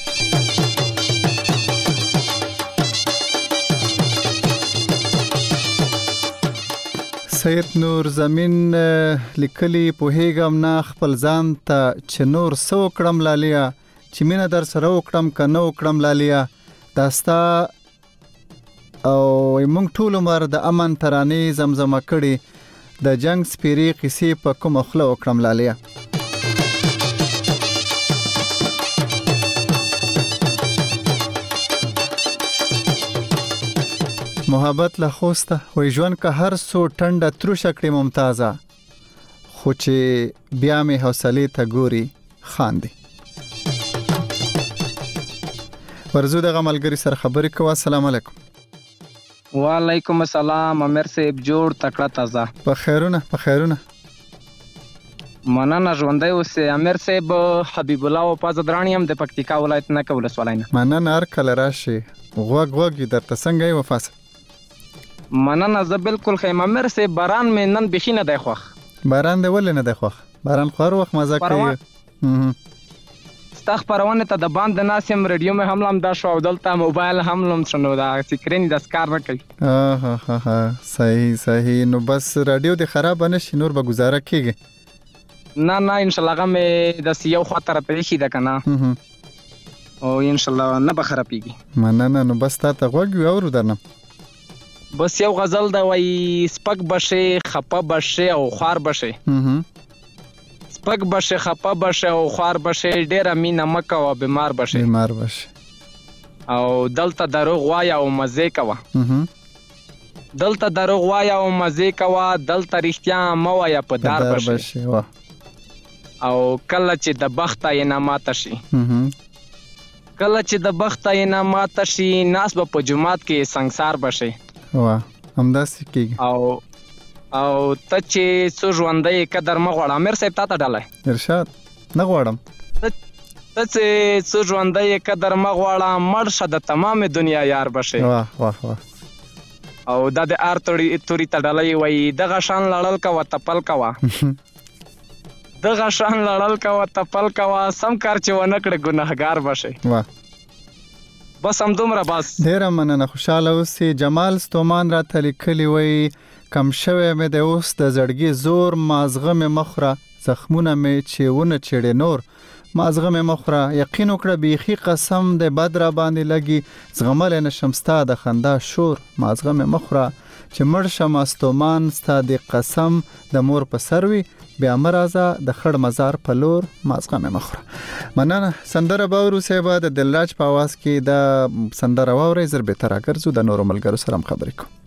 سید نور زمين لیکلی په هیګم نه خپل ځان ته چې نور سو کړم لالیا چې مینه در سره وکړم کنه وکړم لالیا داستا او موږ ټول مر د امن ترانه زمزمه کړي د جنگ سپيري قصې په کوم خلو وکړم لالیا محبت له خوسته وې ژوند که هر سو ټنډه تروشه کړې ممتازه خو چې بیا مې حوصله ته ګوري خاندي ورزو دغه ملګری سره خبرې کوه السلام علیکم وعلیکم السلام امیر صاحب جوړ تکړه تازه په خیرونه په خیرونه مننه ژوندی اوسې امیر صاحب. حبیب الله وفا زدرانی هم د پکتیکا ولایت نکه ولسوالۍ نه. مننه هر کله راشي. غوږ غوږ درته څنګه یې وفا صاحب؟ مننه زه بالکل ښه یم امیر صاحب. باران مې نن بیخي نه دی خوښ. باران دی ولې نه دی خوښ؟ باران خو هر وخت مزه کوي. ستا خپرونې ته د باندې ناست یم، ریډیو مې هم لمده شو او دلته موبایل هم لمد شو، نو دا سکرین داسې کار نه کوي. ها ها ها صحیح صحیح. نو بس رادیو دې خراب نه شي، نور به گزاره کېږي؟ نه نه انشاءالله هغه مې داسې یو خوا ته راته ایښي ده که نه، او انشاءالله نه به خرابېږي. مننه. نو بس تا ته غوږ وي اورو درنه. بس یو غزل ده وایي سپک بشې خفه بشې او خوار بشې، سپک بشې خفه بشې او خوار بشې، ډېره مینه مه کوه بیمار بشې، بیمار بشې، او دلته دروغ وایه او مزې کوه، دلته دروغ وایه او مزې کوه، دلته رښتیا مه وایه په دار بشې، او کله چې د بخته یې نه ماته شي، کله چې د بخته یې نه ماته شي، ناس به په جومات کې سنګسار بشې. واه همداسې کېږي. او او ته چې څو ژوندی قدر مه غواړه. امیر صاحب تا ته ډاله ارشاد نه غواړم. ته چې څو ژوندی قدر مه غواړه، مړ شه د تمامې دنیا یار بشې. واه واه واه. او دا د ار توري ته ډالۍ وایي دغه شان لړل کوه تپل کوه، دغه شان لړل کوه تپل کوه، سم کار چې ونه کړې ګناهګار بشې. واه بس همدومره بس. ډېره مننه. خوشحاله اوسې. جمال ستومان راته لیکلي وایي کم شوی مې د اوس د زړګي زور، مازغه مې مخوره زخمونه مې چې ونه چېړې نور، مازغه مې مخوره یقین وکړه بیخي قسم د بد را باندې لګي، زغملی نشم ستا د خندا شور، مازغه مې مخوره چې مړ شم استومان ستا د قسم د مور په سر وي، بیا مه راځه د خړ مزار په لور، مازغه مې مخوره. مننه. سندره به اورو صاحبه د دلراج په اواز کې د سندره واورئ، زر بهتره ګرځو د نورو ملګرو سره هم خبرې کوو.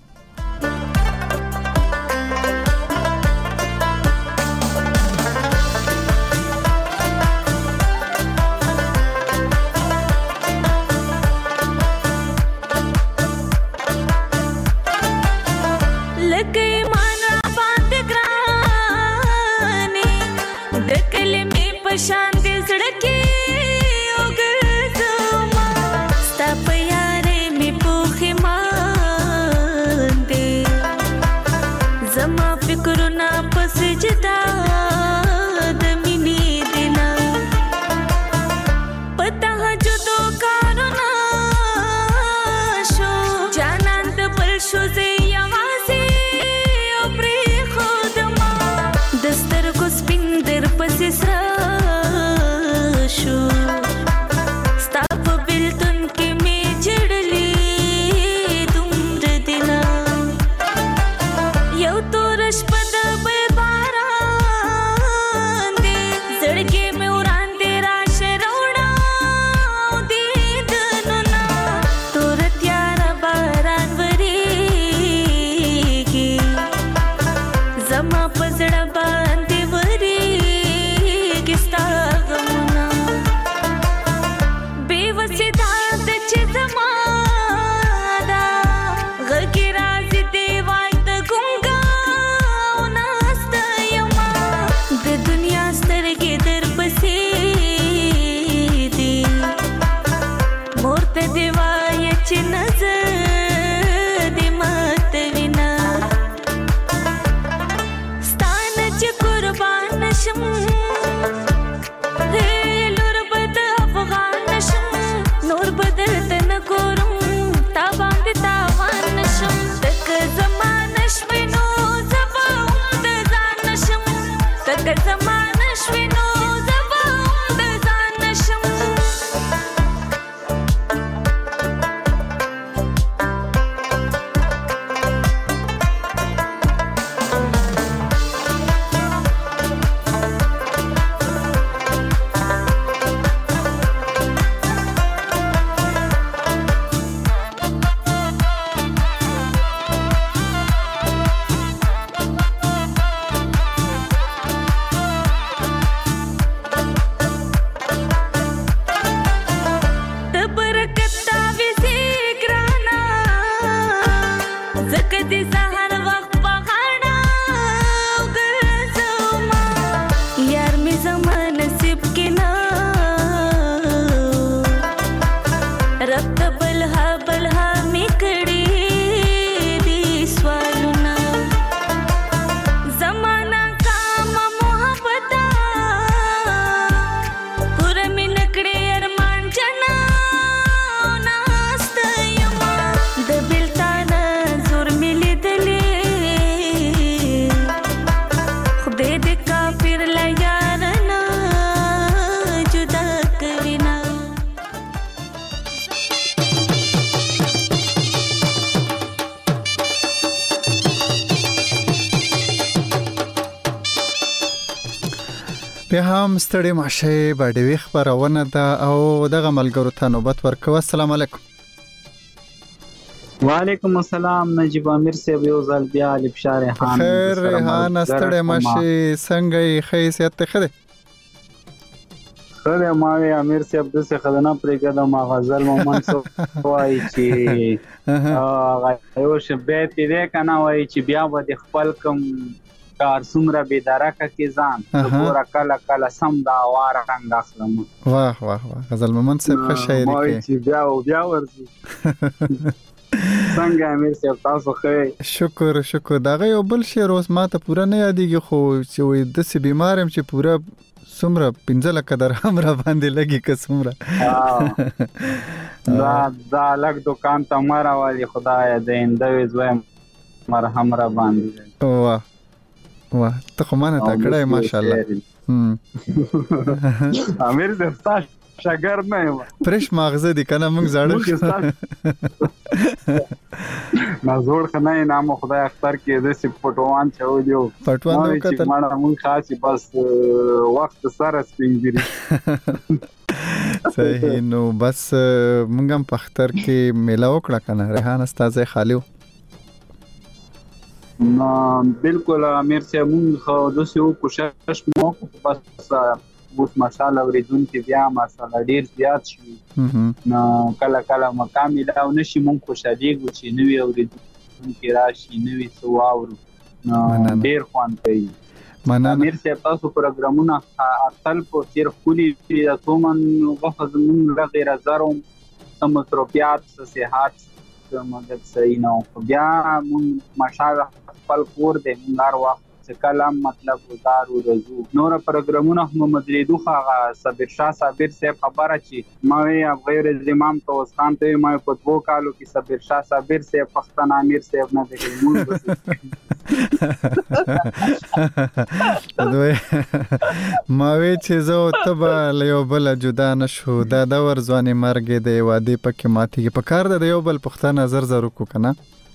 په هم ستړي ماشه باندې وی خبرونه ده او دغه ملګرو ته نوبت ورکو. السلام علیکم. وعلیکم السلام نجیب امیر صاحب یو ځل بیا لبشار خان. خیر ریحان ستړي ماشه څنګه خیسیت خده؟ خره ماوی امیر صاحب د څه خدانه پرېګه د ما غزل مومن سو وای چې هغه یو شبه دې کنه وای چې بیا به خپل کوم کار څومره بيدارکه کې ځان پورا کله کله سم دا وار رنگ اخلم. واه واه واه غزل مومن صاحب ښه شاعري کوي. وای چې بیا او بیا ورځي څنګه امیر صاحب تاسو ښه؟ شکر شکر. دا یو بل شعر اوس ماته پورا نه یادېږي خو چې وې د سې بیمارم چې پورا څومره پنځه لکه درهم را باندې لګي که څومره دا دا لګ دکان ته مره والی خدای دې اندوي زویم مرهم را باندې. واه واه ته خو مانه تا کړای ماشاءالله. امیر صاحب تاسو شاګرد نه یم. پرش ماغزه دي کنه موږ زړه ما زوړ خنه نام خدای اختر کې د سپټوان چو دیو پټوان نو کته ما مون خاصي بس وخت سره سپینګری. صحیح نو بس موږ هم په اختر کې میلا وکړه کنه ریحان استاد خالیو. نو بالکل امیر صاحب مونږ خو د سیو کوشش مو بس اوس ماشاءالله ورېدون کې بیا ماشاءالله ډیر زیات شي. نو کله کله مقام لا نشي مونږ خوشاليږو چې نوې ورېدون کې راشي نوې سواور نو ډیر خوان کوي. امیر صاحب تاسو پروګرامونه اصل په تیر خولي د تومن وخت مونږ غیر زرو سمتروپیات صحت مګر صحیح نو بیا مون ماشاءالله خپل کور دې مونږ وخت کلام مطلب وزار ورزو نور پروګرامونه هم مدریدو خغه صبر شاه صابر صاحب خبره چی ما غیر امام توس خان ته ما په دوه کالو کې صبر شاه صابر صاحب پښتون امیر صاحب نه دی مونږ دوی ما وی چې زه تبه یو بل جدا نشو دا د ورځواني مرګ دی وادي پکې ماتي په کار د یو بل پښتون نظر زرو کو کنه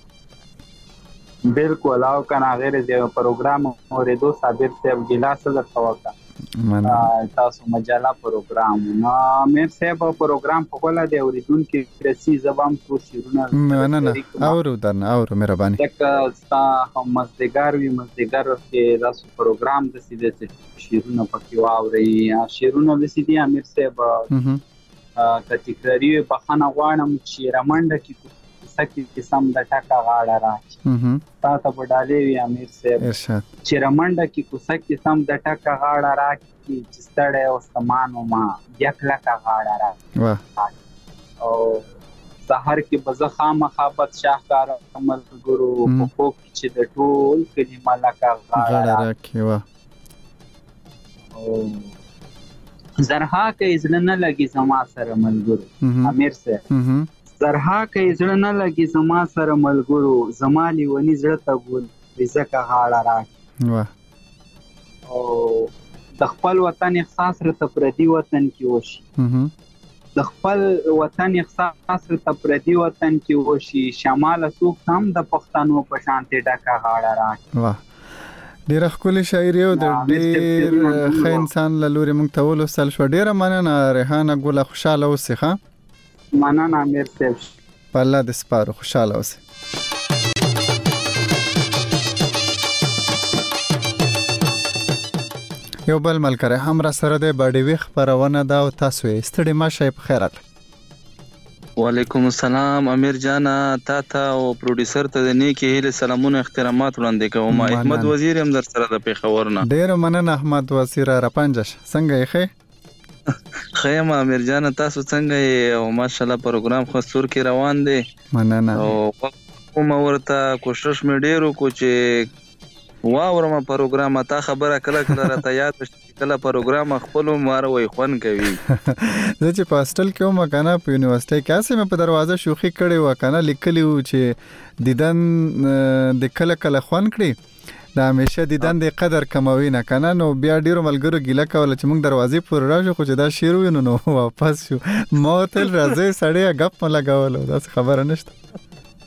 بالکل او کنه غیر دی پروګرام اوریدو صابر صاحب ګلاس در توکا تاسو مجاله پروګرام نو مې صاحب پروګرام په کوله دی اوریدون کې رسی زبام تو شیرونه نه نه اورو درنه اورو مهرباني تک ستا هم مزدګار وی مزدګار کې تاسو پروګرام د سیده شیرونه پکې واوري شیرونه د سیدي امیر صاحب ا تکراری په خانه غوانم چې رمنډه کې سکی قسم د ټکا غاړه راځي تا ته وډالې وی امیر صاحب چې رمنډه کې کوڅه قسم د ټکا غاړه راځي چې ستړی او سمانو ما یکلا کا غاړه راځي او سحر کې بزه خامخابت شاهکار عمر ګورو په خوب چې د ټول کلمه لکه غاړه راځي وا او زرها کې ځل نه لګي زما سره ملګرو امیر صاحب زرها کې زړه نه لګي زما سره ملګرو زما لیونی زړه ته ګول ځکه غاړه راځي واه او د خپل وطن احساس رته پردي وطن کې وشي د خپل وطن احساس رته پردي وطن کې وشي شمال سوق هم د پښتنو په شانته ډکه غاړه راځي واه ډیره ښکلې شاعري او د ډیر ښه انسان له لوري موږ ته ولوستل شو. ډیره مننه ریحانه ګله خوشاله اوسې ښه مننه امیر صاحب په الله د سپارو خوشاله اوسئ. یو بل ملګری هم را سره دی باډي وی خبرونه دا او تاسو یې ستړي ماشه په خیر راغلی. وعلیکم السلام امیر جانا تا ته او پروډوسر ته د نیکی هیله سلامونه احترامات وړاندې کوم. احمد وزیر هم در سره د پیښور نه. ډیر مننه احمد وزیر را پنځش څنګه یې ښه خیم امیر جان تاسو څنګه یې او ماشاءالله پروګرام خو سور کې روان دی مننه او کوم ورته کوشش مې ډیرو کو چې واورم پروګرام تا خبره کله کله راته یاد شي کله پروګرام خپل مار وای خون کوي زه چې پاستل کې وم کنه په یونیورسيټي کې اسمه په دروازه شوخي کړي و کنه لیکلی و چې دیدن د کله کله خون کړي دا همیشه دیدن د قدر کموي نه کنه نو بیا ډیرو ملګرو ګیله کوله چې موږ دروازې پور راځو خو چې دا شیر وینو نو واپس شو ما تل راځي سړی غپ لګاولو دا خبره نشته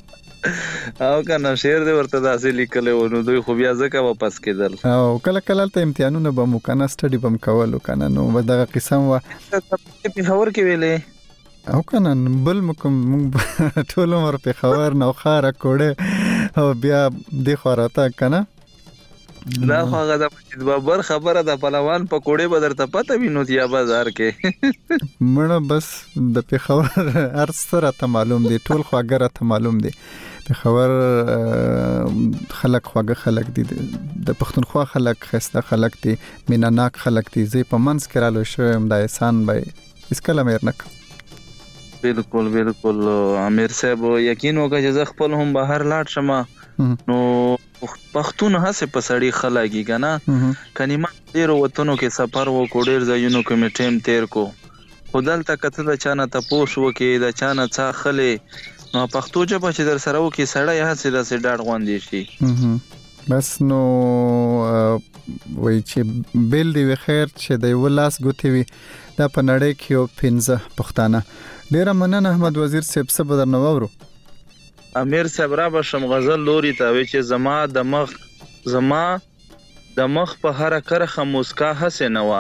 او کنه شعر دې ورته داسې لیکلو نو دوی خو بیا ځکه واپس کېدل او کله کله ته امتحانونه به مو کنه سټډي بم کولو کنه نو دغه قسم وا په خبر کې ویلې او کنه بل مکم ټول عمر په خبر نو خاره کوړه او بیا د خوراته کنه دا خو هغه د بابر خبره د پهلوان په کوړې به درته پته وینو دی بازار کې مړه بس د پیښور هر سره ته معلوم دی ټول خواګره ته معلوم دی پیښور خلک خواګه خلک دي د پښتونخوا خلک خسته خلک دي میناناک خلک دي زی په منځ کې رالو شوم د احسان به اس کله مېر نک بالکل بالکل امیر صاحب یقین وکړه چې زه خپل هم بهر لاړ شم نو پښتون هڅه په سړی خلاګي کنه کني ما ډیر وطنو کې سفر وکړ ډیر ځایونو کې می ټیم تیر کو خدل ته کته د چانه تپوس وکي د چانه څا خله نو پښتو ژبه چې در سره وکي سړی هڅه د سې ډاډ غوندي شي بس نو وای چې بیل دی خیر چې د ولاس ګوتې وي دا په نړۍ کې یو پنځه پښتانه ډیر مننه احمد وزیر صاحب څه بدر نوورو امیر صاحب را بشم غزل لوري ته وی چې زما د مخ زما د مخ په هر کرخه مسکا حسن وا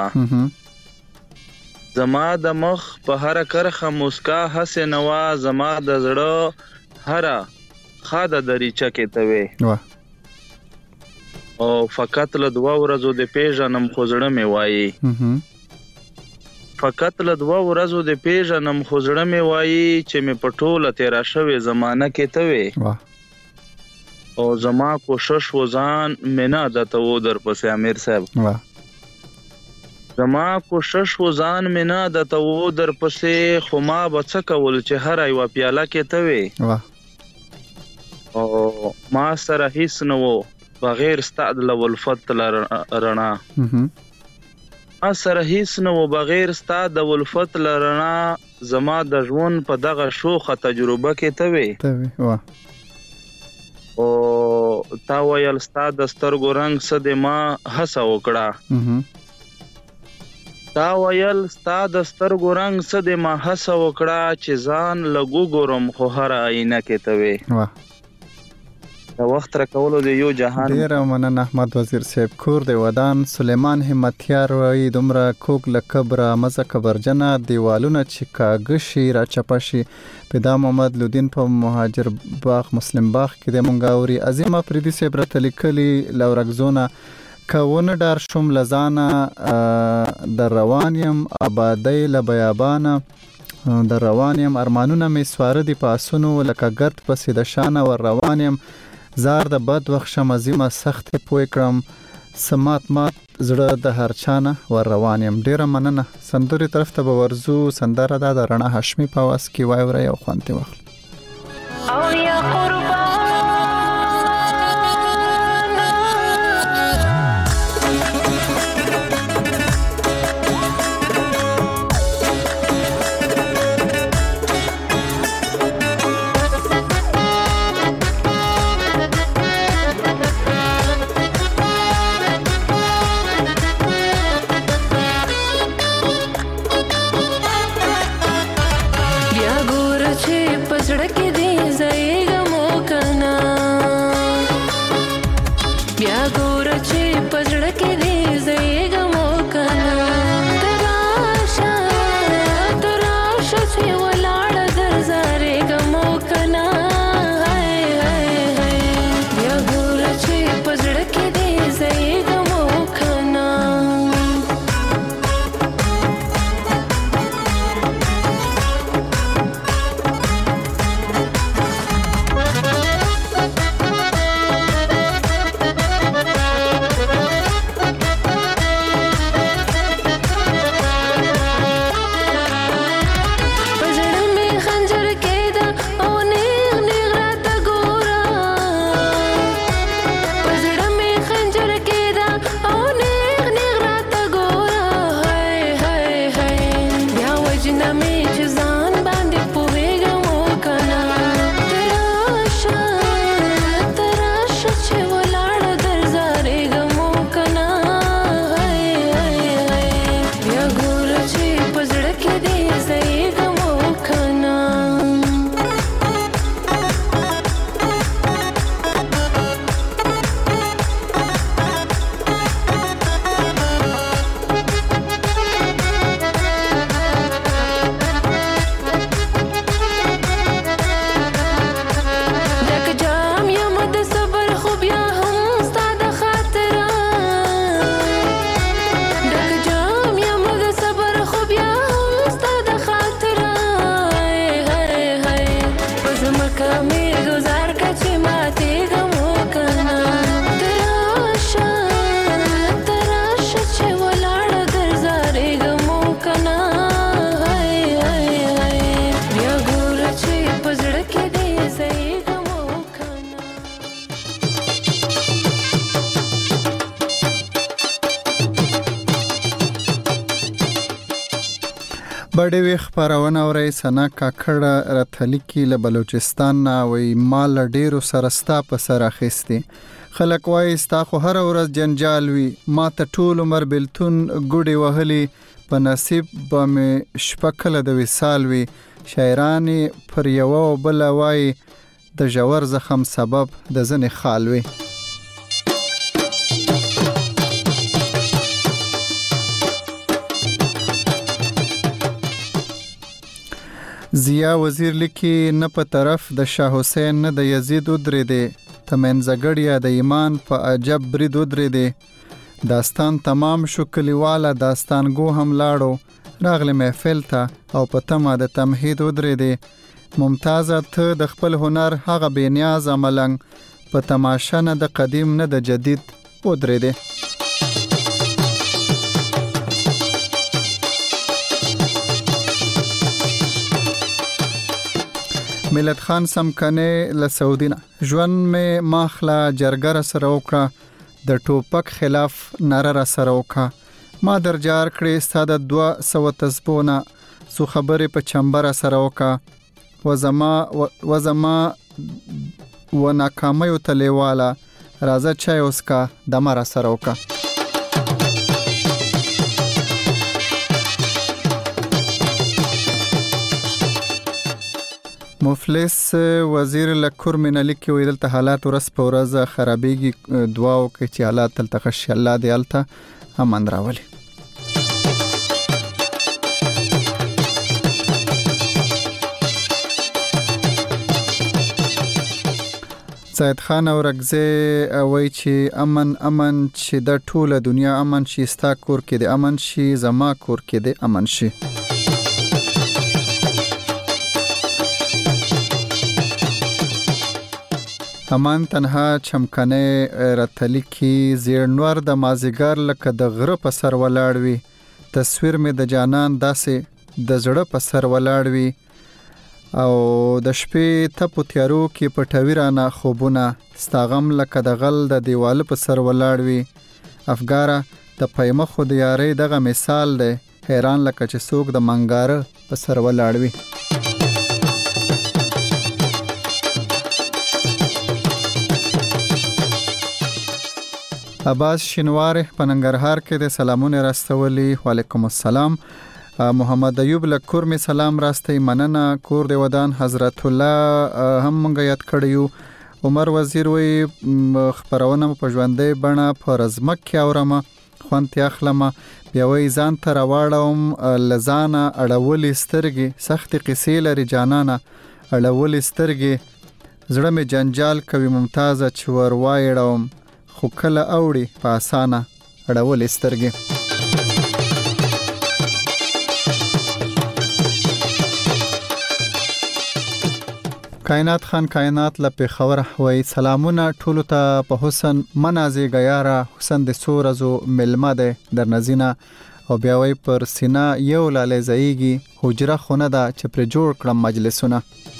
زما د مخ په هر کرخه مسکا حسن وا زما د زړه هر خاده دریچه کې ته وی او فقط له دوا ورځو د پیژنم خوزړه می وایي فقط له دوا ورځو د پیژنم خوزړه می وایي چې می پټوله تیرا شوی زمانہ کې ته وی او زما کوشش وزان مینا دته و در پسې امیر صاحب زما کوشش وزان مینا دته و در پسې خو ما بچ کول چې هر ایو پیاله کې ته وی او ما سره هیڅ نه و بغیر ستاد لول فتل رڼا سره هیڅ نه و بغیر ستا د ولفت لرنا زما د ژوند په دغه شوخه تجربه کې ته وي ته وي وا او تا ویل ستا د سترګو رنگ څه د ما هڅه وکړه تا ویل ستا د سترګو رنگ څه د ما هڅه وکړه چې ځان لګو ګورم خو هر آینه کې ته وي وا د وخت را کولو د یو جهان ډیر مننه احمد وزیر صاحب کور د ودان سلیمان همتیار وای دومره کوک لکبر مزه کبرجنه دیوالونه چې کاغشي را چپشي پیدا محمد لودین په مهاجر باغ مسلم باغ کې د مونګاوري عظیمه پردي صاحب را تلیکلی لورګزونه کونه دار شوم لزانه د روانیم آبادی لبیابانه د روانیم ارمانونه می سوار دي پاسونو لکه ګرد پسې د شانه ور روانیم زار د بد وخت شمزیمه سخت پوي کړم سمات مات زړه د هر چانه ور روانیم ډیر مننه سندوري طرف ته ورزو سندره د رڼا هاشمي په واس کې وای ور یو خوانته وخت او یا قربان پزړه کې دې ځای بډې وی خبرونه اوري سنا کاکړه راتلی کې له بلوچستان نه وی مال ډیرو سرستا په سر اخیستي خلک وای ستا خو هر ورځ جنجال وی ما ته ټول عمر بلتون ګډي وهلي په نصیب به مې شپکله د وصال وی شاعرانی پر یو بل وای د جوور زخم سبب د زنې خال وی زیا وزیر لیکي نه په طرف د شاه حسین نه د یزید ودرې دی تمنځګړیا د ایمان په عجب برید ودرې دی داستان تمام شو کلیواله داستان گو هم لاړو راغله محفل ته او په تمه د تمهید ودرې دی ممتازه ته د خپل هنر هغه بنیاز عملنګ په تماشا نه د قدیم نه د جدید ودرې دی ملت خان سمکنه له سعودینا ژوند می ماخلا جرګر سره وکړه د ټوپک خلاف ناره سره وکړه ما درجار کړې ستاده دوه سو تسبونه سو خبرې په چمبر سره وکړه وزما وزما و ناکامي تلیواله راځه چای اوسکا د مر سره وکړه مفلس وزیر لکور منلی کې ویل ته حالات ورس په ورځ خرابېږي دعا وکړي چې حالات تل تخش الله دې الته امن راولي سید خان اورګزی وای چې امن امن چې د ټوله دنیا امن شي ستا کور کې د امن شي زما کور کې د امن شي امان تنها چمکنه راتلی کی زیر نور د مازیګر لکه د غره په سر ولاړوي تصویر می د جانان داسې د زړه په سر ولاړوي او د شپې ته په تیارو کې پټویرانه خوبونه ستاغم لکه د غل د دیواله په سر ولاړوي افګاره د پېمه خو د یاري دغه مثال دی حیران لکه چې څوک د منګاره په سر ولاړوي عباس شینوار په ننګرهار کې د سلامونه راستولي وعلیکم السلام محمد ایوب لکور می سلام راستي مننه کور دی ودان حضرت الله هم مونږ یاد کړیو عمر وزیر وی خبرونه په ژوندې بڼه پر ازمک کې اورمه خوانتي اخلمه بیا وی ځان تر واړم لزانه اړولې سترګې سخت قصې لري جانانه اړولې سترګې زړه می جنجال کوي ممتازه چور وایړم خو کله اوړي په اسانه اړولې سترګې کائنات خان کائنات لپاره خبر وای سلامونه ټولو ته په حسن منازي غیاره حسن د سورزو ملما ده در نزینا او بیا وای پر سینا یو لاله زایږي حجره خونه ده چې پر جوړ کړم مجلسونه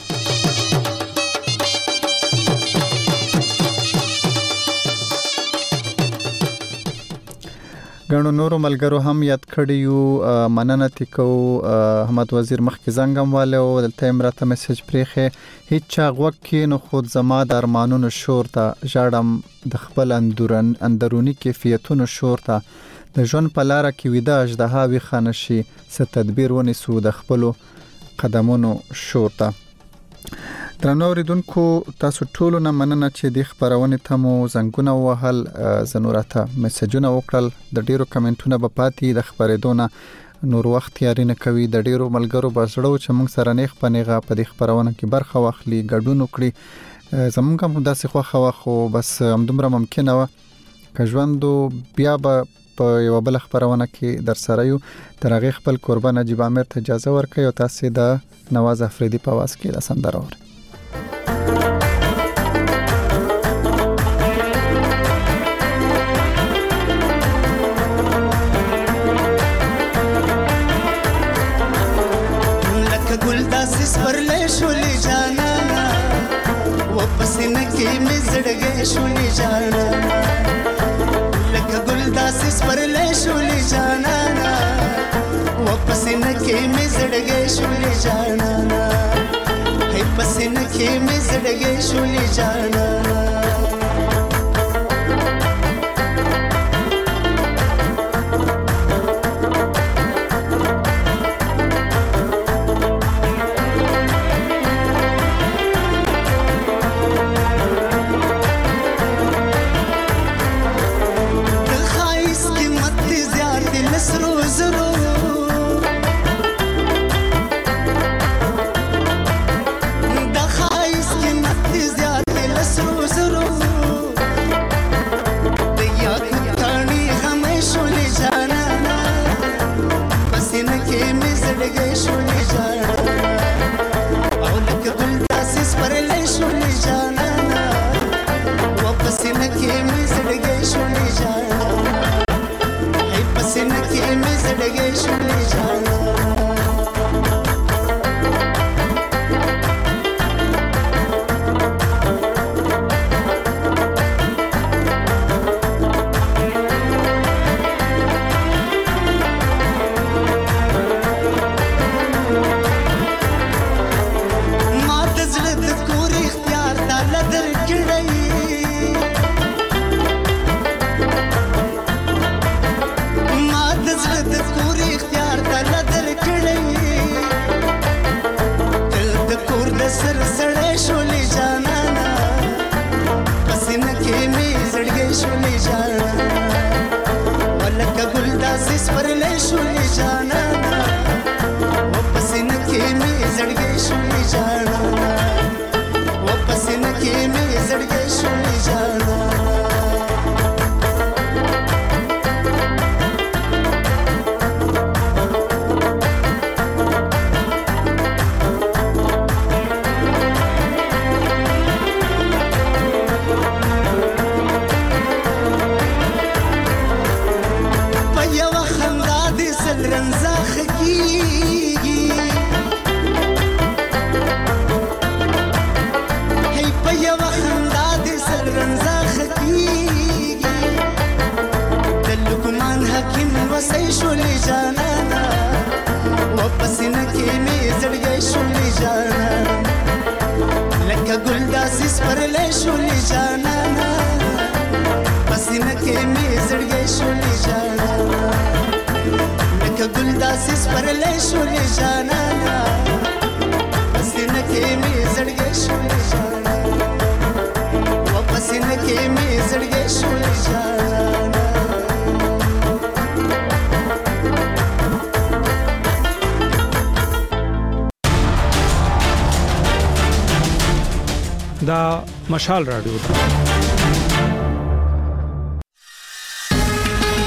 غنو نورو ملګرو هم یاد کړیو مننه تکو احمد وزیر مخکې زنګم والو دلته امراته میسج پریخه هیڅ چاغوک کې نو خود زما د ارمانونو شور ته ژړم د خپل اندورن اندرونی کیفیتونو شور ته د ژوند په لار کې ویده اجدها وی خانشي ست تدبیر ونیسو د خپل قدمونو شور ته درنو ریدونکو تاسو ټولو نه مننه چې د خبرونه ته مو زنګونه وهل زنورته میسجونه وکړل د ډیرو کمنټونه په پاتې د خبرېدونه نور وخت یاري نه کوي د ډیرو ملګرو بسړو چې موږ سره نیخ پنیغه په د خبرونه کې برخه واخلي ګډون وکړي زمونږ هم داسې خوخه واخو بس همدومره ممکنه و که ژوندو بیا به په یو بل خبرونه کې در سره یو ترغه خپل قربان نجیب عامر ته اجازه ورکړي او تاسو د نواز افریدي په واس کې د سندره اورئ شولي جانا لك قل داسس پر لے شولي جانا واپس نکي مزړ زړګي شولې جانا دا مشال رادیو